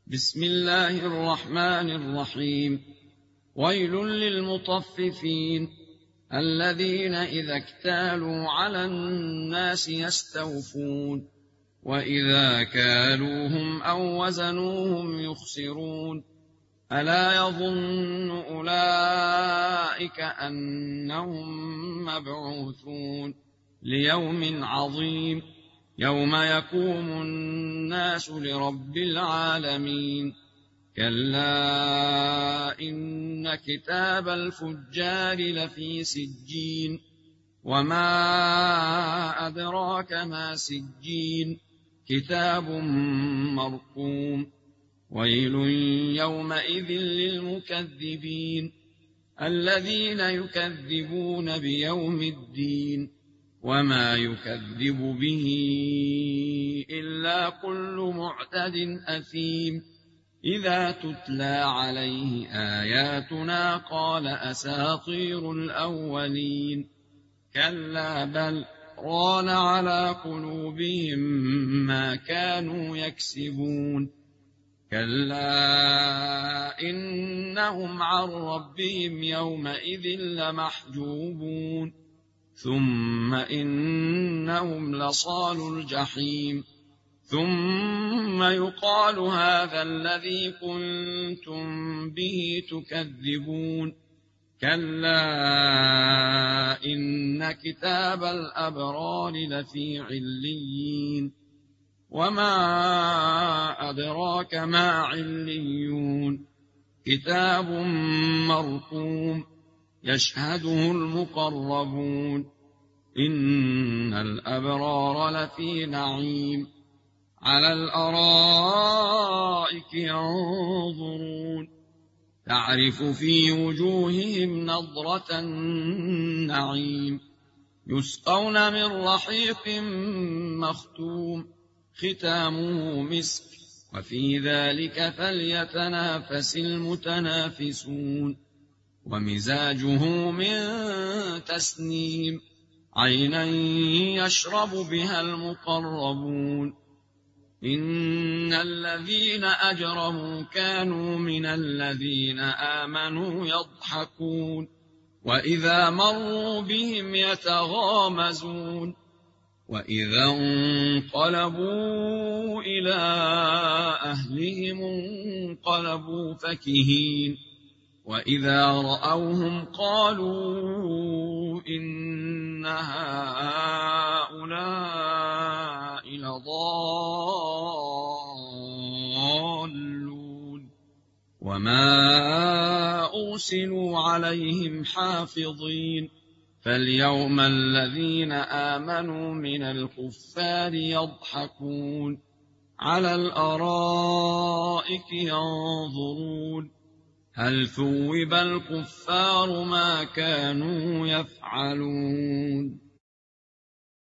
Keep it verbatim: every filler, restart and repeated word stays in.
بسم الله الرحمن الرحيم. ويل للمطففين الذين إذا اكتالوا على الناس يستوفون وإذا كالوهم أو وزنوهم يخسرون ألا يظن أولئك أنهم مبعوثون ليوم عظيم يوم يقوم الناس لرب العالمين كلا إن كتاب الفجار لفي سجين وما أدراك ما سجين كتاب مرقوم ويل يومئذ للمكذبين الذين يكذبون بيوم الدين وما يكذب به إلا كل معتد أثيم إذا تتلى عليه آياتنا قال أساطير الأولين كلا بل ران على قلوبهم ما كانوا يكسبون كلا إنهم عن ربهم يومئذ لمحجوبون ثم إنهم لصالو الجحيم ثم يقال هذا الذي كنتم به تكذبون كلا إن كتاب الأبرار لفي عليين وما أدراك ما عليون كتاب مرقوم يشهده المقربون إن الأبرار لفي نعيم على الأرائك ينظرون تعرف في وجوههم نضرة النعيم يسقون من رحيق مختوم ختامه مسك وفي ذلك فليتنافس المتنافسون ومزاجه من تسنيم عينا يشرب بها المقربون إن الذين أجرموا كانوا من الذين آمنوا يضحكون وإذا مروا بهم يتغامزون وإذا انقلبوا إلى أهلهم انقلبوا فكهين وإذا رأوهم قالوا إن هؤلاء لضالون وما أرسلوا عليهم حافظين فاليوم الذين آمنوا من الكفار يضحكون على الأرائك ينظرون هل ثوب الكفار ما كانوا يفعلون